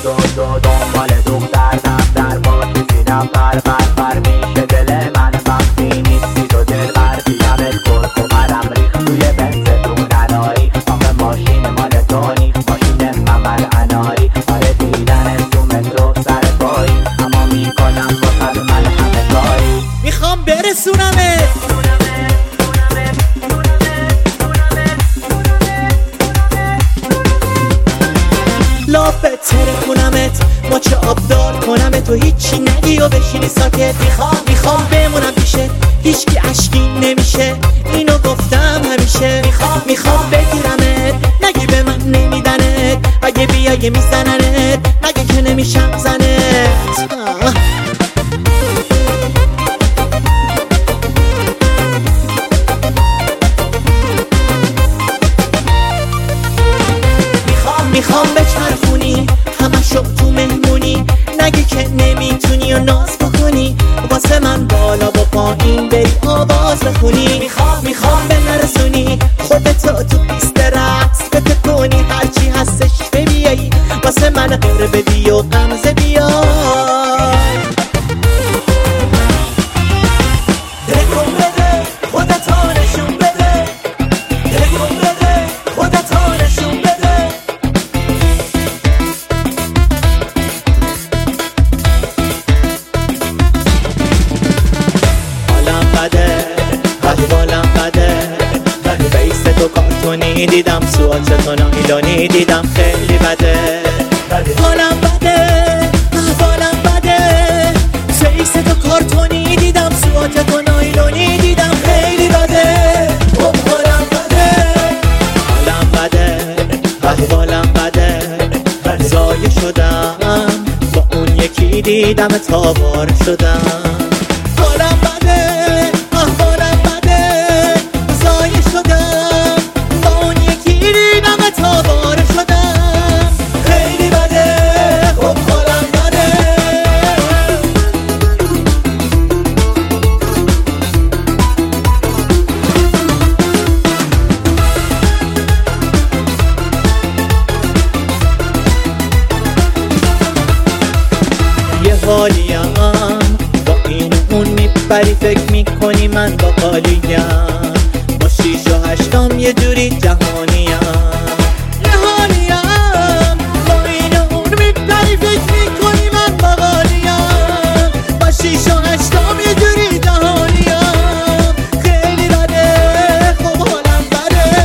دنبال دختر دفتر با کسی نفر بر میشه دل من وقتی نیستی تو دل بر بیمت کرد و مرم ریخت توی بنز دونرایی آقا ماشین مال تونی ماشین ممر انایی آره دیدن تو مترو سر پایی اما میکنم با قد من همه کاری میخوام برسونمت لابت ترکونمت ماچه آبدار کنمت و هیچی نگی و بشینی ساکت میخوام بمونم پیشت هیچکی عشقی نمیشه اینو گفتم همیشه میخوام بگیرمت نگی به من نمیدنت اگه بیای میزننت نگه که نمیشم زنت میخوام بچرخونی همشو تو مهمونی نگی که نمیتونی و ناز بکنی واسه من بالا و پایین بری آواز بخونی میخوام به نرسونی خودتو تو پیست رقص بتکنی هرچی هستش بیایی واسه من غیر بدی و غمزه بیای تکون بده خودتو نشون بده تکون بده خودتو نشون بده احوالم بده فیس تو کارتونی دیدم سوالت تو نایلونی دیدم خیلی بده حالم بده احوالم بده فیس تو کارتونی دیدم سوالت تو نایلونی دیدم خیلی بده حالم بده احوالم بده زایه شدم با اون یکی دیدم تابار شدم حالم بده احوالم بده زایه شدم با اون یکی دیدم تابار شدم خیلی بده خب حالم بده یه حالیم با این اون میپری فکر میکنی من با حالیم با 6 و 8 یه جوری جهانیم یه حالیم با این اون میپری فکر میکنی من با حالیم با 6 و 8 یه جوری جهانیم خیلی بده خب حالم بده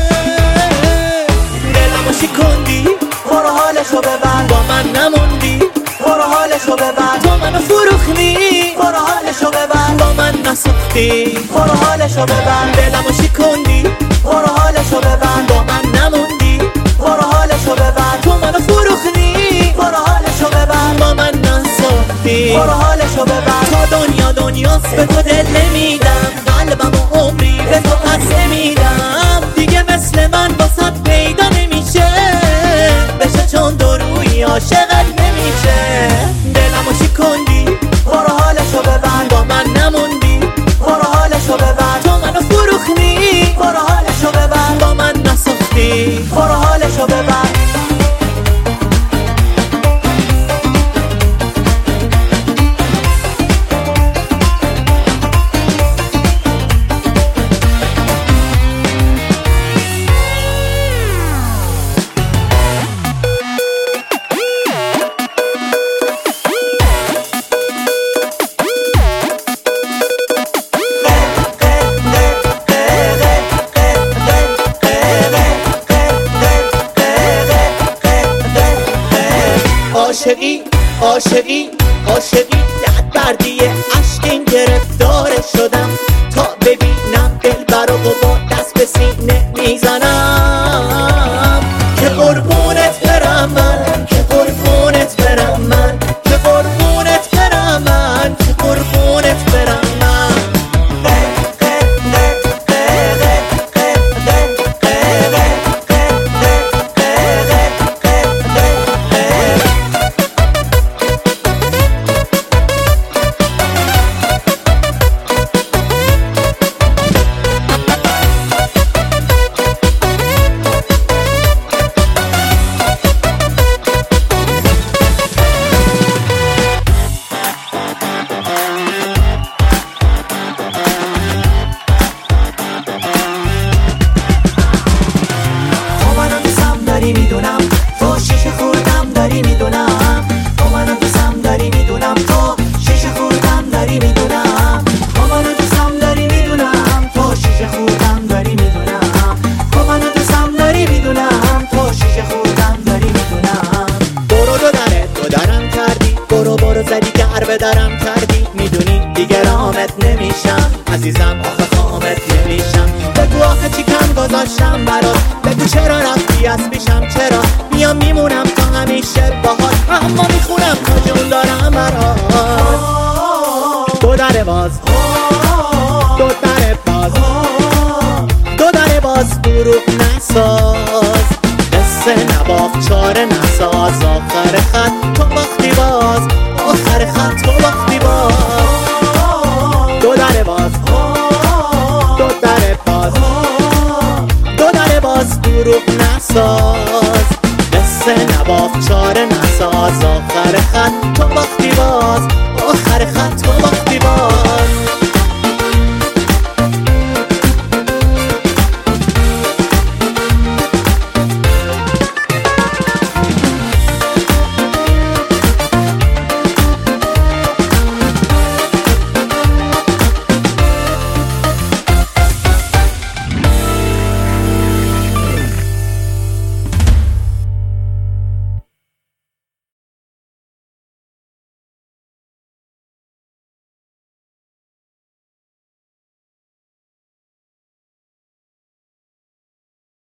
دلمو شکندی برو حالشو ببر با من نموندی برو حالشو ببر تو منو فروختی برو حالشو ببر با من نساختی برو حالشو ببر دلمو شکندی برو حالشو ببر با من نموندی برو حالشو ببر تو منو فروختی برو حالشو ببر با من نساختی برو حالشو ببر تا دنیاست به تو دل نمیدم قلبم و عمری به تو پس نمیدم دیگه مثل من واسه پیدا نمیشه بشه چون دروی عاشقت نمیشه دلمو شکندی برو حالشو ببر با من نموندی برو حالشو ببر تو منو فروختی برو حالشو ببر با من نساختی برو حالشو ببر عاشقی درد بردیه عشقین گرفتار شدم تا ببینم دلبر و با دست به سینه میزنم که قربونت برم من که قربونت برم من که قربونت برم من که قربونت برم من سر به درم کردی، میدونی دیگه رامت نمیشم عزیزم، آخه خامت نمیشم. بگو آخه چی کم گذاشتم برات، بگو چرا رفتی از پیشم، چرا میام میمونم تا همیشه باهات، اما میخونم تا جون دارم برات. دو در باز، دو در باز، دو در باز، دروغ نساز، قصه نباف چاره نساز، آخر خط تو باختی باز، آخر خط تو باختی باز. دو در باز، دو در باز، دو در باز، دروغ نساز، قصه نباف چاره نساز، آخر خط تو باختی باز، آخر خط تو باختی باز.